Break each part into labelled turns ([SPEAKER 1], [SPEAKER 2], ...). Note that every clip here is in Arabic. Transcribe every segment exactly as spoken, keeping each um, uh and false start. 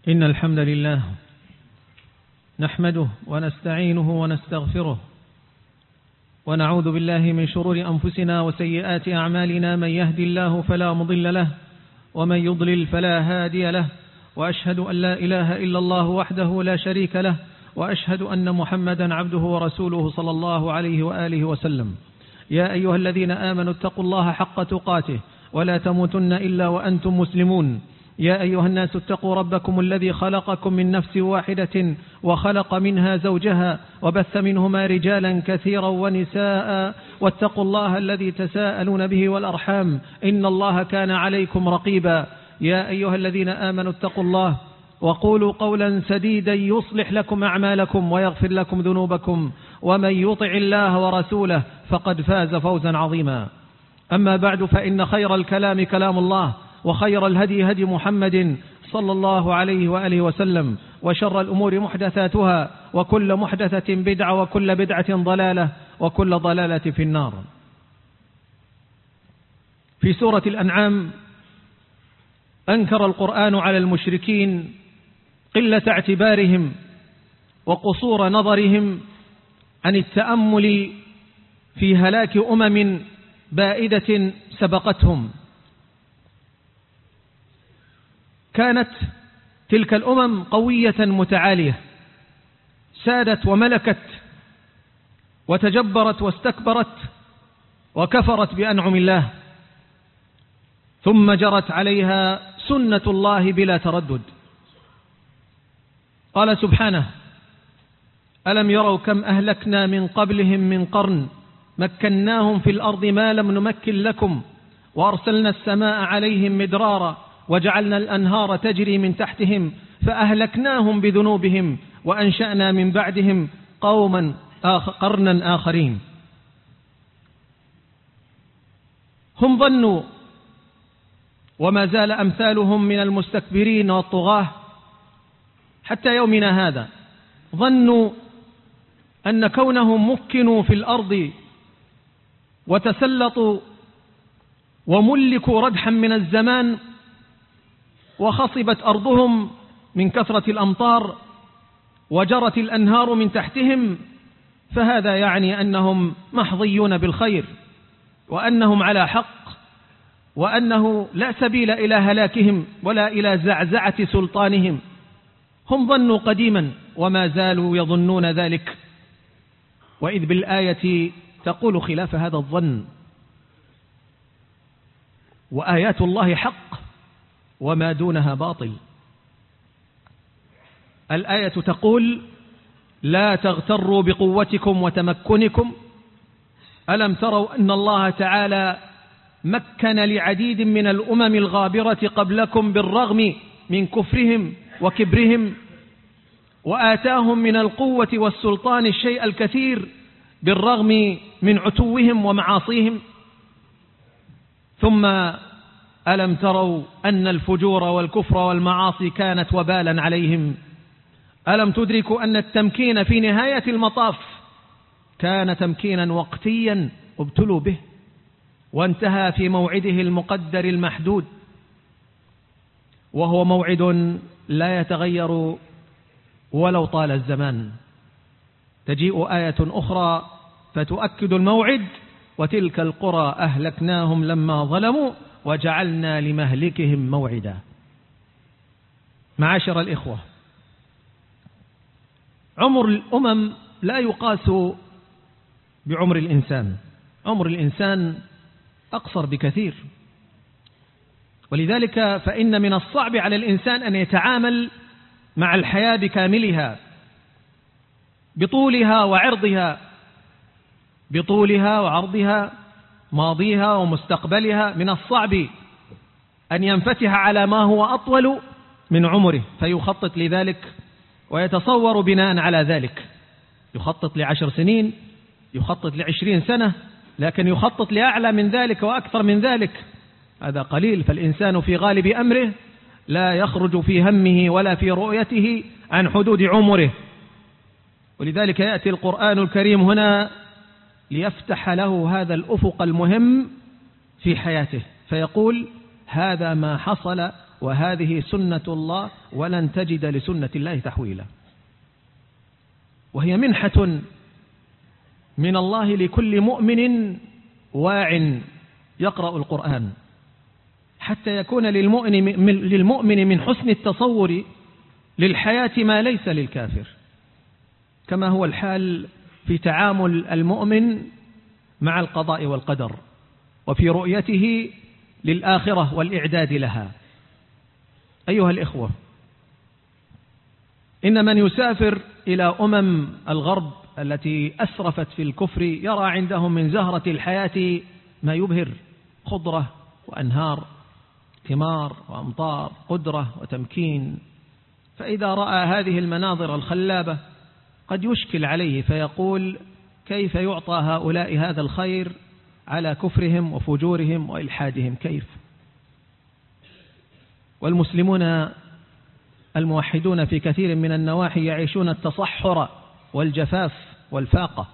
[SPEAKER 1] إن الحمد لله نحمده ونستعينه ونستغفره ونعوذ بالله من شرور أنفسنا وسيئات أعمالنا. من يهدي الله فلا مضل له ومن يضلل فلا هادي له، وأشهد أن لا إله إلا الله وحده لا شريك له، وأشهد أن محمدا عبده ورسوله صلى الله عليه وآله وسلم. يا أيها الذين آمنوا اتقوا الله حق تقاته ولا تموتن إلا وأنتم مسلمون. يا أيها الناس اتقوا ربكم الذي خلقكم من نفس واحدة وخلق منها زوجها وبث منهما رجالا كثيرا ونساء، واتقوا الله الذي تساءلون به والأرحام إن الله كان عليكم رقيبا. يا أيها الذين آمنوا اتقوا الله وقولوا قولا سديدا يصلح لكم أعمالكم ويغفر لكم ذنوبكم، ومن يطع الله ورسوله فقد فاز فوزا عظيما. أما بعد، فإن خير الكلام كلام الله، وخير الهدي هدي محمد صلى الله عليه وآله وسلم، وشر الأمور محدثاتها، وكل محدثة بدعة، وكل بدعة ضلالة، وكل ضلالة في النار. في سورة الأنعام أنكر القرآن على المشركين قلة اعتبارهم وقصور نظرهم عن التأمل في هلاك أمم بائدة سبقتهم. كانت تلك الأمم قوية متعالية، سادت وملكت وتجبرت واستكبرت وكفرت بأنعم الله، ثم جرت عليها سنة الله بلا تردد. قال سبحانه: ألم يروا كم أهلكنا من قبلهم من قرن مكناهم في الأرض ما لم نمكن لكم وأرسلنا السماء عليهم مدرارا وجعلنا الأنهار تجري من تحتهم فأهلكناهم بذنوبهم وأنشأنا من بعدهم قوما آخر قرنا آخرين. هم ظنوا، وما زال أمثالهم من المستكبرين والطغاة حتى يومنا هذا، ظنوا أن كونهم مكنوا في الأرض وتسلطوا وملكوا ردحا من الزمان وخصبت أرضهم من كثرة الأمطار وجرت الأنهار من تحتهم، فهذا يعني أنهم محظيون بالخير، وأنهم على حق، وأنه لا سبيل إلى هلاكهم ولا إلى زعزعة سلطانهم. هم ظنوا قديما وما زالوا يظنون ذلك، وإذ بالآية تقول خلاف هذا الظن. وآيات الله حق وما دونها باطل. الآية تقول: لا تغتروا بقوتكم وتمكنكم، ألم تروا أن الله تعالى مكن لعديد من الأمم الغابرة قبلكم بالرغم من كفرهم وكبرهم، وآتاهم من القوة والسلطان الشيء الكثير بالرغم من عتوهم ومعاصيهم. ثم ألم تروا أن الفجور والكفر والمعاصي كانت وبالا عليهم؟ ألم تدركوا أن التمكين في نهاية المطاف كان تمكينا وقتيا ابتلوا به، وانتهى في موعده المقدر المحدود، وهو موعد لا يتغير ولو طال الزمان. تجيء آية أخرى فتؤكد الموعد: وتلك القرى أهلكناهم لما ظلموا وجعلنا لمهلكهم موعدا. معاشر الإخوة، عمر الأمم لا يقاس بعمر الإنسان، عمر الإنسان أقصر بكثير، ولذلك فإن من الصعب على الإنسان أن يتعامل مع الحياة بكاملها، بطولها وعرضها، بطولها وعرضها، ماضيها ومستقبلها. من الصعب أن ينفتح على ما هو أطول من عمره فيخطط لذلك ويتصور بناء على ذلك. يخطط لعشر سنين، يخطط لعشرين سنة، لكن يخطط لأعلى من ذلك وأكثر من ذلك هذا قليل. فالإنسان في غالب أمره لا يخرج في همه ولا في رؤيته عن حدود عمره، ولذلك يأتي القرآن الكريم هنا ليفتح له هذا الأفق المهم في حياته، فيقول: هذا ما حصل وهذه سنة الله ولن تجد لسنة الله تحويلا، وهي منحة من الله لكل مؤمن واع يقرأ القرآن، حتى يكون للمؤمن من حسن التصور للحياة ما ليس للكافر، كما هو الحال في تعامل المؤمن مع القضاء والقدر وفي رؤيته للآخرة والإعداد لها. أيها الإخوة، إن من يسافر إلى أمم الغرب التي أسرفت في الكفر يرى عندهم من زهرة الحياة ما يبهر، خضرة وأنهار، ثمار وأمطار، قدرة وتمكين. فإذا رأى هذه المناظر الخلابة قد يشكل عليه فيقول: كيف يعطى هؤلاء هذا الخير على كفرهم وفجورهم وإلحادهم؟ كيف؟ والمسلمون الموحدون في كثير من النواحي يعيشون التصحر والجفاف والفاقة.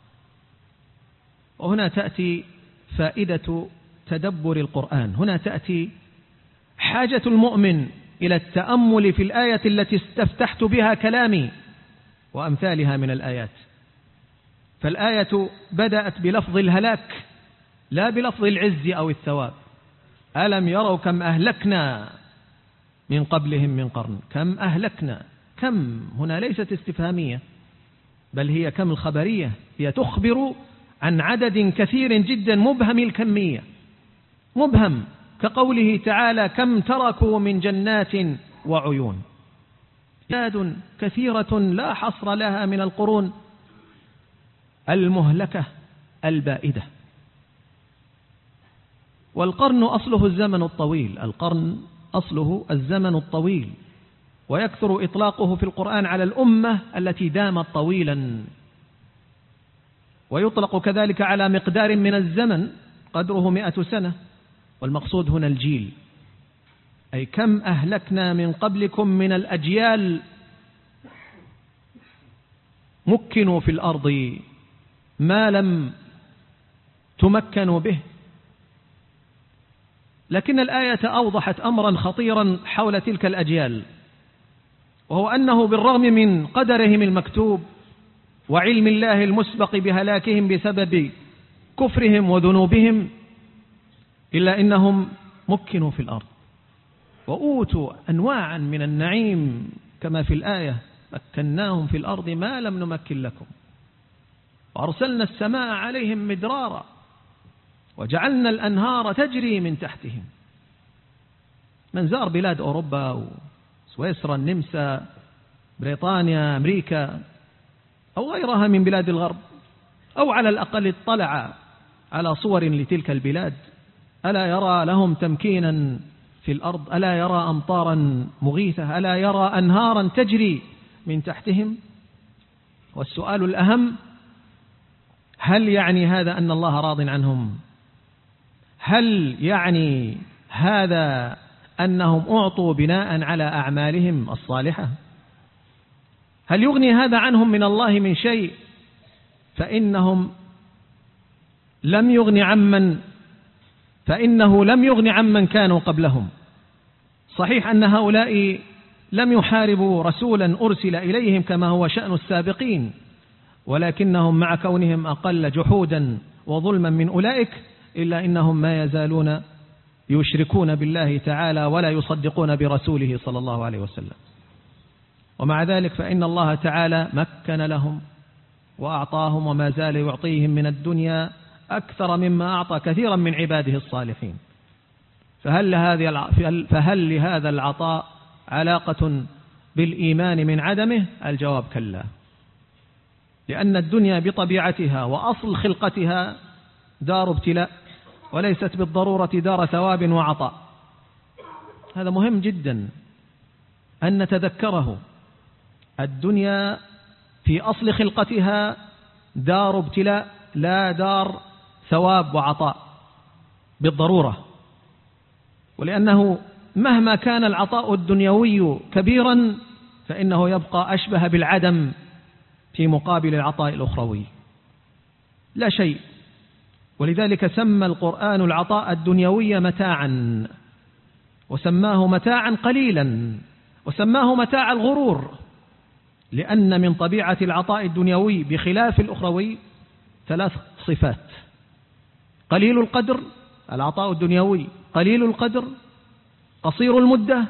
[SPEAKER 1] وهنا تأتي فائدة تدبر القرآن، هنا تأتي حاجة المؤمن إلى التأمل في الآية التي استفتحت بها كلامي وأمثالها من الآيات. فالآية بدأت بلفظ الهلاك لا بلفظ العز أو الثواب. ألم يروا كم أهلكنا من قبلهم من قرن، كم أهلكنا. كم هنا ليست استفهامية، بل هي كم الخبرية، هي تخبر عن عدد كثير جدا مبهم الكمية، مبهم، كقوله تعالى: كم تركوا من جنات وعيون. أعداد كثيرة لا حصر لها من القرون المهلكة البائدة. والقرن أصله الزمن الطويل، القرن أصله الزمن الطويل، ويكثر إطلاقه في القرآن على الأمة التي دامت طويلا، ويطلق كذلك على مقدار من الزمن قدره مئة سنة، والمقصود هنا الجيل، أي كم أهلكنا من قبلكم من الأجيال مكنوا في الأرض ما لم تمكنوا به. لكن الآية أوضحت أمرا خطيرا حول تلك الأجيال، وهو أنه بالرغم من قدرهم المكتوب وعلم الله المسبق بهلاكهم بسبب كفرهم وذنوبهم، إلا إنهم مكنوا في الأرض وأوتوا أنواعا من النعيم، كما في الآية: مكناهم في الأرض ما لم نمكن لكم، وأرسلنا السماء عليهم مدرارا، وجعلنا الأنهار تجري من تحتهم. من زار بلاد أوروبا وسويسرا، النمسا، بريطانيا، أمريكا، أو غيرها من بلاد الغرب، أو على الأقل اطلع على صور لتلك البلاد، ألا يرى لهم تمكينا في الأرض؟ ألا يرى أمطارا مغيثة؟ ألا يرى أنهارا تجري من تحتهم؟ والسؤال الأهم: هل يعني هذا أن الله راض عنهم؟ هل يعني هذا أنهم أعطوا بناء على أعمالهم الصالحة؟ هل يغني هذا عنهم من الله من شيء؟ فإنهم لم يغن عمن فإنه لم يغن عمن كانوا قبلهم. صحيح أن هؤلاء لم يحاربوا رسولا أرسل إليهم كما هو شأن السابقين، ولكنهم مع كونهم أقل جحودا وظلما من أولئك، إلا إنهم ما يزالون يشركون بالله تعالى ولا يصدقون برسوله صلى الله عليه وسلم. ومع ذلك فإن الله تعالى مكن لهم وأعطاهم، وما زال يعطيهم من الدنيا أكثر مما أعطى كثيرا من عباده الصالحين. فهل, هذه فهل لهذا العطاء علاقة بالإيمان من عدمه؟ الجواب كلا، لأن الدنيا بطبيعتها وأصل خلقتها دار ابتلاء، وليست بالضرورة دار ثواب وعطاء. هذا مهم جدا أن نتذكره. الدنيا في أصل خلقتها دار ابتلاء، لا دار ثواب وعطاء بالضرورة، ولأنه مهما كان العطاء الدنيوي كبيرا فإنه يبقى أشبه بالعدم في مقابل العطاء الأخروي، لا شيء. ولذلك سمى القرآن العطاء الدنيوي متاعا، وسماه متاعا قليلا، وسماه متاع الغرور، لأن من طبيعة العطاء الدنيوي بخلاف الأخروي ثلاث صفات: قليل القدر، العطاء الدنيوي قليل القدر، قصير المدة،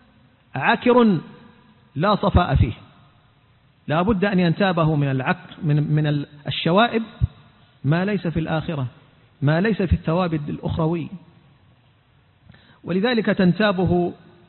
[SPEAKER 1] عكر لا صفاء فيه. لا بد أن ينتابه من العك من من الشوائب ما ليس في الآخرة، ما ليس في الثواب الأخروي. ولذلك تنتابه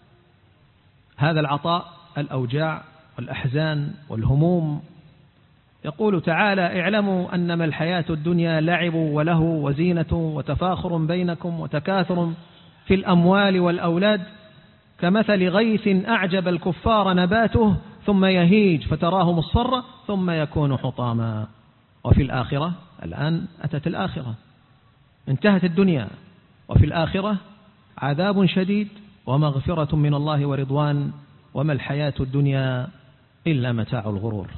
[SPEAKER 1] هذا العطاء الأوجاع والأحزان والهموم. يقول تعالى: اعلموا أنما الحياة الدنيا لعب وله وزينة وتفاخر بينكم وتكاثر في الأموال والأولاد كمثل غيث أعجب الكفار نباته ثم يهيج فتراه مصفرا ثم يكون حطاما. وفي الآخرة، الآن أتت الآخرة، انتهت الدنيا، وفي الآخرة عذاب شديد ومغفرة من الله ورضوان، وما الحياة الدنيا إلا متاع الغرور.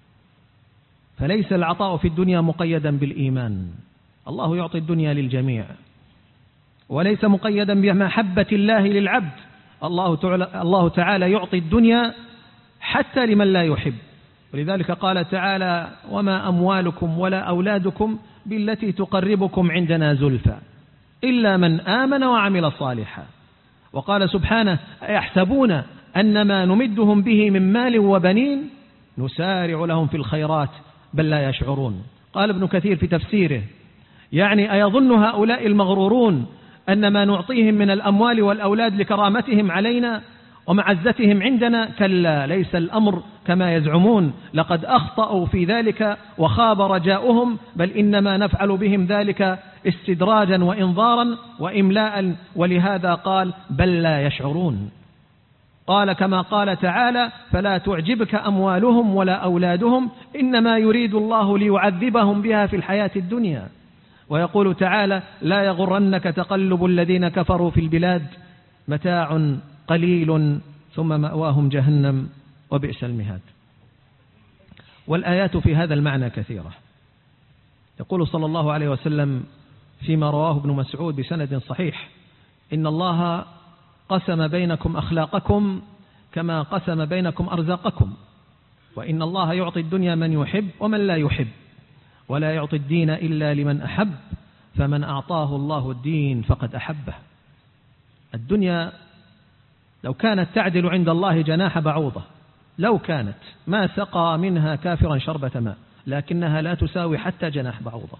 [SPEAKER 1] فليس العطاء في الدنيا مقيدا بالإيمان، الله يعطي الدنيا للجميع، وليس مقيدا بمحبة الله للعبد، الله تعالى, الله تعالى يعطي الدنيا حتى لمن لا يحب. ولذلك قال تعالى: وما أموالكم ولا أولادكم بالتي تقربكم عندنا زلفى إلا من آمن وعمل صالحا. وقال سبحانه: أيحسبون أنما نمدهم به من مال وبنين نسارع لهم في الخيرات بل لا يشعرون. قال ابن كثير في تفسيره: يعني أيظن هؤلاء المغرورون أن ما نعطيهم من الأموال والأولاد لكرامتهم علينا ومعزتهم عندنا؟ كلا، ليس الأمر كما يزعمون، لقد أخطأوا في ذلك وخاب رجاؤهم، بل إنما نفعل بهم ذلك استدراجا وإنظارا وإملاء، ولهذا قال: بل لا يشعرون. قال كما قال تعالى: فلا تعجبك أموالهم ولا أولادهم إنما يريد الله ليعذبهم بها في الحياة الدنيا. ويقول تعالى: لا يغرنك تقلب الذين كفروا في البلاد متاع قليل ثم مأواهم جهنم وبئس المهاد. والآيات في هذا المعنى كثيرة. يقول صلى الله عليه وسلم فيما رواه ابن مسعود بسند صحيح: إن الله قسم بينكم أخلاقكم كما قسم بينكم أرزاقكم، وإن الله يعطي الدنيا من يحب ومن لا يحب، ولا يعطي الدين إلا لمن أحب، فمن أعطاه الله الدين فقد أحبه. الدنيا لو كانت تعدل عند الله جناح بعوضة، لو كانت ما سقى منها كافرا شربة ماء، لكنها لا تساوي حتى جناح بعوضة.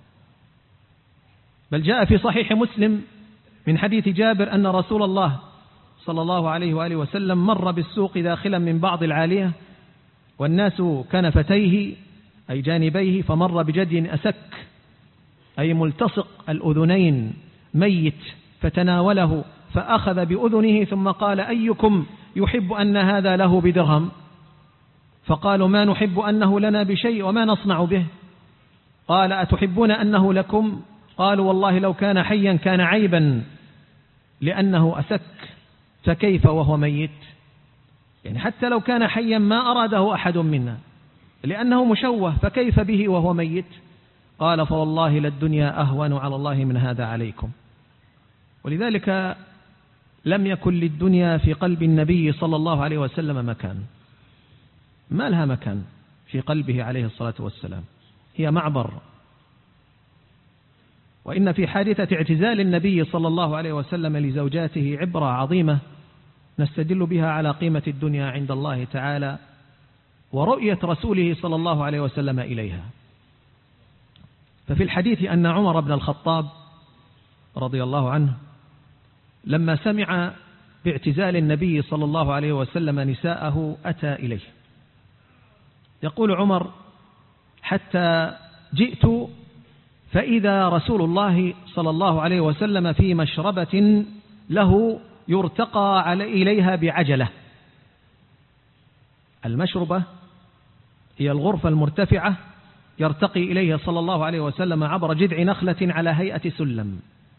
[SPEAKER 1] بل جاء في صحيح مسلم من حديث جابر أن رسول الله صلى الله عليه وآله وسلم مر بالسوق داخلا من بعض العالية والناس كنفتيه أي جانبيه، فمر بجدي أسك أي ملتصق الأذنين ميت، فتناوله فأخذ بأذنه ثم قال: أيكم يحب أن هذا له بدرهم؟ فقالوا: ما نحب أنه لنا بشيء وما نصنع به. قال: أتحبون أنه لكم؟ قالوا: والله لو كان حيا كان عيبا لأنه أسك، فكيف وهو ميت؟ يعني حتى لو كان حيا ما أراده أحد منا لأنه مشوه، فكيف به وهو ميت؟ قال: فوالله للدنيا أهون على الله من هذا عليكم. ولذلك لم يكن للدنيا في قلب النبي صلى الله عليه وسلم مكان، ما لها مكان في قلبه عليه الصلاة والسلام، هي معبر. وإن في حادثة اعتزال النبي صلى الله عليه وسلم لزوجاته عبرة عظيمة نستدل بها على قيمة الدنيا عند الله تعالى ورؤية رسوله صلى الله عليه وسلم إليها. ففي الحديث أن عمر بن الخطاب رضي الله عنه لما سمع باعتزال النبي صلى الله عليه وسلم نساءه أتى إليه. يقول عمر: حتى جئت فإذا رسول الله صلى الله عليه وسلم في مشربة له يرتقى إليها بعجلة. المشربة هي الغرفة المرتفعة يرتقي إليها صلى الله عليه وسلم عبر جذع نخلة على هيئة سلم.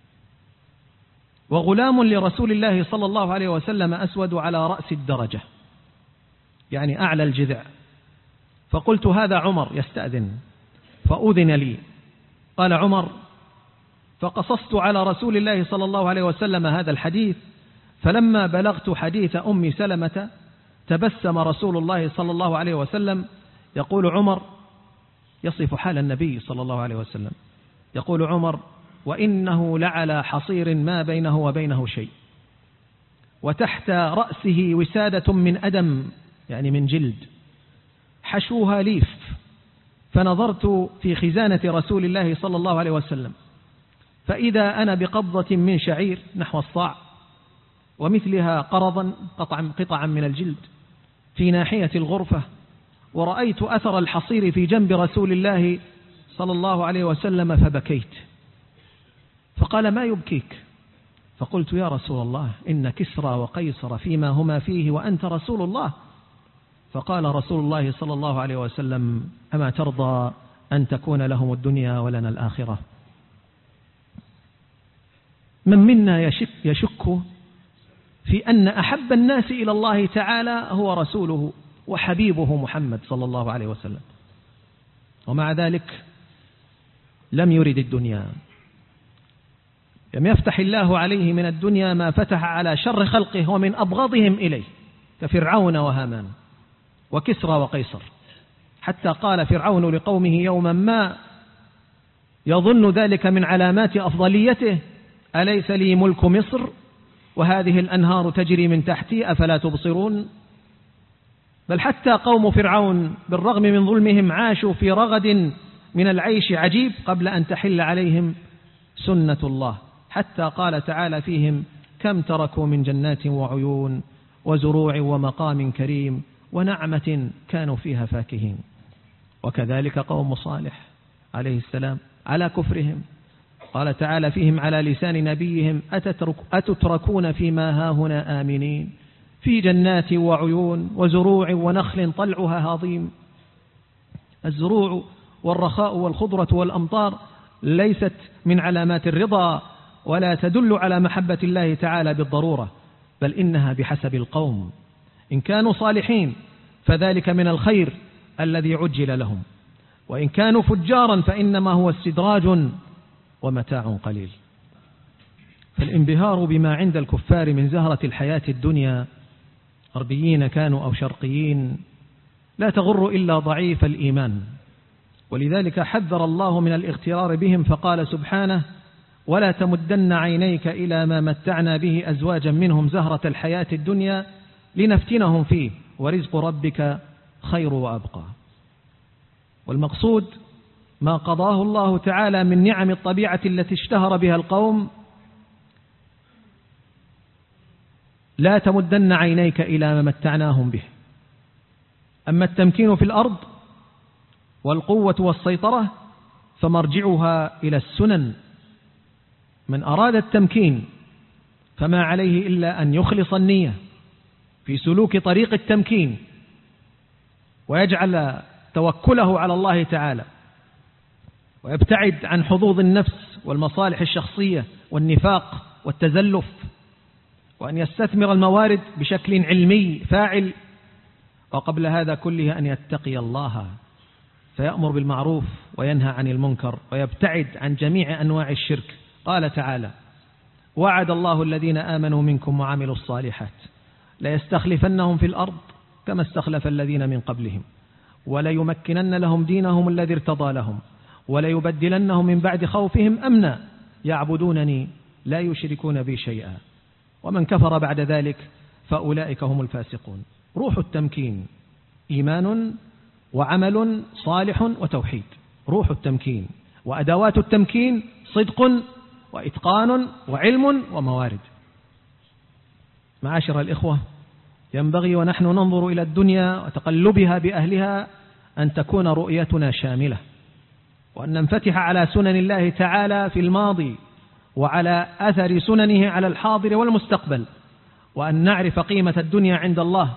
[SPEAKER 1] وغلام لرسول الله صلى الله عليه وسلم أسود على رأس الدرجة، يعني أعلى الجذع. فقلت: هذا عمر يستأذن، فأذن لي. قال عمر: فقصصت على رسول الله صلى الله عليه وسلم هذا الحديث، فلما بلغت حديث أم سلمة تبسم رسول الله صلى الله عليه وسلم. يقول عمر يصف حال النبي صلى الله عليه وسلم، يقول عمر: وإنه لعلى حصير ما بينه وبينه شيء، وتحت رأسه وسادة من أدم، يعني من جلد، حشوها ليف. فنظرت في خزانة رسول الله صلى الله عليه وسلم فإذا أنا بقبضة من شعير نحو الصاع، ومثلها قرضا قطعا, قطعا من الجلد في ناحية الغرفة، ورأيت أثر الحصير في جنب رسول الله صلى الله عليه وسلم فبكيت. فقال: ما يبكيك؟ فقلت: يا رسول الله، إن كسرى وقيصر فيما هما فيه وأنت رسول الله. فقال رسول الله صلى الله عليه وسلم: أما ترضى أن تكون لهم الدنيا ولنا الآخرة؟ من منا يشك, يشك في أن أحب الناس إلى الله تعالى هو رسوله وحبيبه محمد صلى الله عليه وسلم، ومع ذلك لم يرد الدنيا. لم يفتح الله عليه من الدنيا ما فتح على شر خلقه ومن أبغضهم إليه، كفرعون وهامان وكسرى وقيصر. حتى قال فرعون لقومه يوما ما يظن ذلك من علامات أفضليته: أليس لي ملك مصر وهذه الأنهار تجري من تحتي أفلا تبصرون؟ بل حتى قوم فرعون بالرغم من ظلمهم عاشوا في رغد من العيش عجيب قبل أن تحل عليهم سنة الله، حتى قال تعالى فيهم: كم تركوا من جنات وعيون وزروع ومقام كريم ونعمة كانوا فيها فاكهين. وكذلك قوم صالح عليه السلام على كفرهم قال تعالى فيهم على لسان نبيهم: أتترك أتتركون فيما هاهنا آمنين في جنات وعيون وزروع ونخل طلعها هضيم. الزروع والرخاء والخضرة والأمطار ليست من علامات الرضا ولا تدل على محبة الله تعالى بالضرورة، بل إنها بحسب القوم. إن كانوا صالحين فذلك من الخير الذي عجل لهم، وإن كانوا فجارا فإنما هو استدراج ومتاع قليل. فالانبهار بما عند الكفار من زهرة الحياة الدنيا، غربيين كانوا أو شرقيين، لا تغر إلا ضعيف الإيمان. ولذلك حذر الله من الاغترار بهم فقال سبحانه: ولا تمدن عينيك إلى ما متعنا به أزواجا منهم زهرة الحياة الدنيا لنفتنهم فيه ورزق ربك خير وأبقى. والمقصود ما قضاه الله تعالى من نعم الطبيعة التي اشتهر بها القوم: لا تمدن عينيك إلى ما متعناهم به. أما التمكين في الأرض والقوة والسيطرة فمرجعها إلى السنن. من أراد التمكين فما عليه إلا أن يخلص النية في سلوك طريق التمكين، ويجعل توكله على الله تعالى، ويبتعد عن حظوظ النفس والمصالح الشخصية والنفاق والتزلف، وأن يستثمر الموارد بشكل علمي فاعل. وقبل هذا كله أن يتقي الله فيأمر بالمعروف وينهى عن المنكر ويبتعد عن جميع أنواع الشرك. قال تعالى: وعد الله الذين آمنوا منكم وعملوا الصالحات ليستخلفنهم في الأرض كما استخلف الذين من قبلهم وليمكنن لهم دينهم الذي ارتضى لهم وليبدلنهم من بعد خوفهم أمنا يعبدونني لا يشركون بي شيئا ومن كفر بعد ذلك فأولئك هم الفاسقون. روح التمكين إيمان وعمل صالح وتوحيد، روح التمكين. وأدوات التمكين صدق وإتقان وعلم وموارد. معاشر الإخوة، ينبغي ونحن ننظر إلى الدنيا وتقلبها بأهلها أن تكون رؤيتنا شاملة، وأن ننفتح على سنن الله تعالى في الماضي وعلى أثر سننه على الحاضر والمستقبل، وأن نعرف قيمة الدنيا عند الله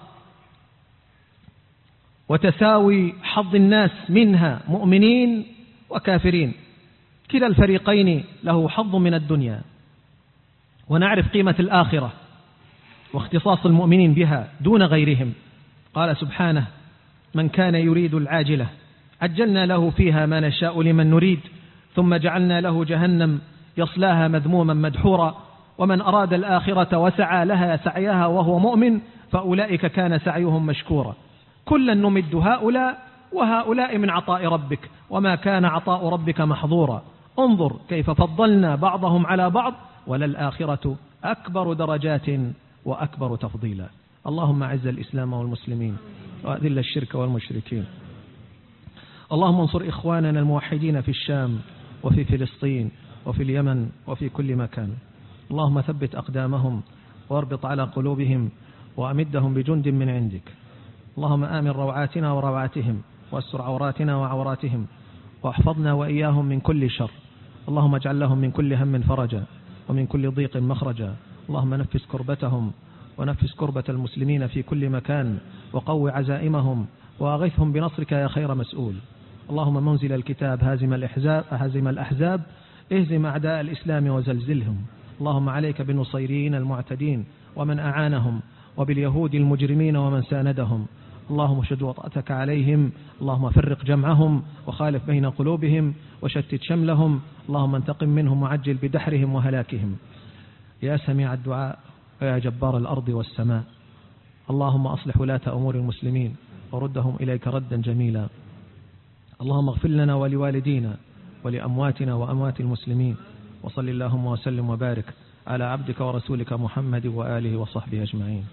[SPEAKER 1] وتساوي حظ الناس منها مؤمنين وكافرين، كلا الفريقين له حظ من الدنيا، ونعرف قيمة الآخرة واختصاص المؤمنين بها دون غيرهم. قال سبحانه: من كان يريد العاجلة عجلنا له فيها ما نشاء لمن نريد ثم جعلنا له جهنم يصلاها مذموما مدحورا ومن أراد الآخرة وسعى لها سعيها وهو مؤمن فأولئك كان سعيهم مشكورا. كلا نمد هؤلاء وهؤلاء من عطاء ربك وما كان عطاء ربك محظورا. انظر كيف فضلنا بعضهم على بعض، وللآخرة أكبر درجات وأكبر تفضيلا. اللهم أعز الإسلام والمسلمين وأذل الشرك والمشركين. اللهم انصر إخواننا الموحدين في الشام وفي فلسطين وفي اليمن وفي كل مكان. اللهم ثبت أقدامهم واربط على قلوبهم وأمدهم بجند من عندك. اللهم آمن روعاتنا وروعاتهم واستر عوراتنا وعوراتهم واحفظنا وإياهم من كل شر. اللهم اجعل لهم من كل هم فرجا ومن كل ضيق مخرجا. اللهم نفس كربتهم ونفس كربة المسلمين في كل مكان وقو عزائمهم وأغثهم بنصرك يا خير مسؤول. اللهم منزل الكتاب هازم الأحزاب, هازم الأحزاب اهزم أعداء الإسلام وزلزلهم. اللهم عليك بالنصيريين المعتدين ومن أعانهم وباليهود المجرمين ومن ساندهم. اللهم شد وطأتك عليهم. اللهم فرق جمعهم وخالف بين قلوبهم وشتت شملهم. اللهم انتقم منهم وعجل بدحرهم وهلاكهم. يا سميع الدعاء ويا جبار الأرض والسماء، اللهم أصلح ولاة أمور المسلمين وردهم إليك ردا جميلا. اللهم اغفر لنا ولوالدينا ولأمواتنا وأموات المسلمين، وصل اللهم وسلم وبارك على عبدك ورسولك محمد وآله وصحبه أجمعين.